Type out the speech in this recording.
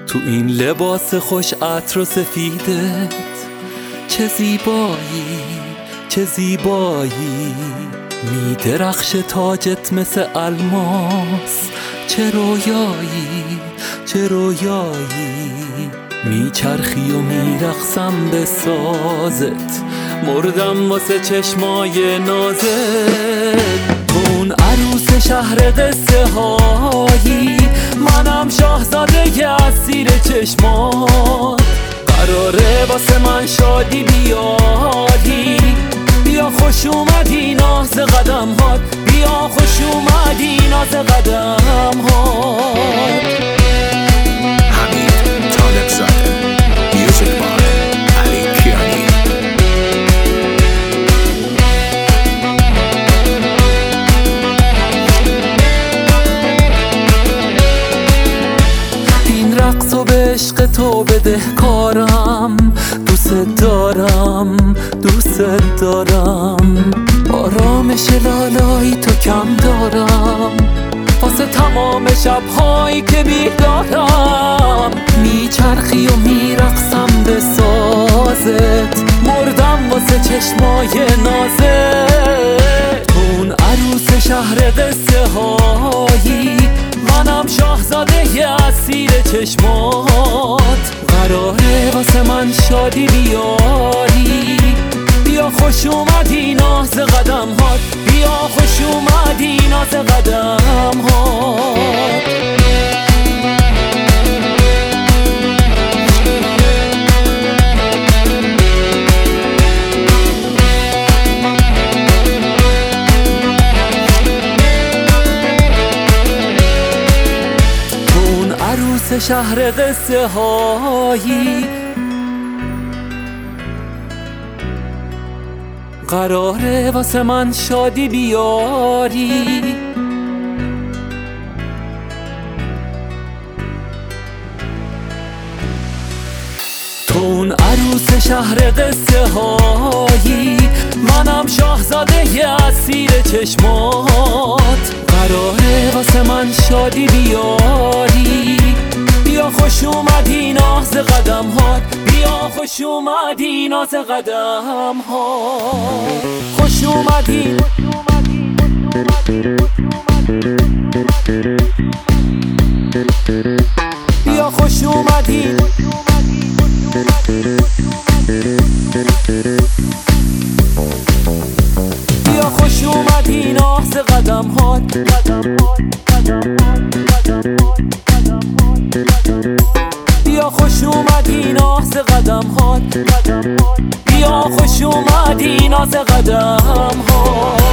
تو این لباس خوش عطر و سفیدت چه زیبایی، چه زیبایی، میدرخش تاجت مثل الماس، چه رویایی، چه رویایی، میچرخی و میرقصم به سازت، مردم واسه چشمای نازت. تو اون عروس شهر قصه هایی، منم شاهزاده اسیر چشمات، قراره واسه من شادی بیاری، بیا خوش اومدی ناز قدم هات، بیا خوش اومدی ناز قدم هات. حمید طالب زاده، میوزیک بای علی کیانی. این رقص و به عشق تو بدهکارم، دوست دارم، دوست دارم، آرامش لالایی تو کم دارم، واسه تمام شبهایی که بیدارم، میچرخی و میرقصم به سازت، مردم واسه چشمای نازت. تو اون عروس شهر قصه هایی، منم شاهزاده اسیر چشمات، قراره واسه من شادی بیاری، بیا خوش اومدی ناز قدم هات، بیا خوش اومدی ناز قدم هات. عروس شهر قصه هایی، قراره واسه من شادی بیاری، تو اون عروس شهر قصه هایی، منم شاهزاده اسیر چشمات، قراره واسه من شادی بیاری، بیا خوش اومدی ناز قدم هات، بیا خوش اومدی ناز قدم هات، خوش اومدی، بیا خوش اومدی، بیا خوش اومدی ناز قدم هات، بیا خوش اومدی ناز قدم هات، بیا خوش اومدی ناز قدم هات.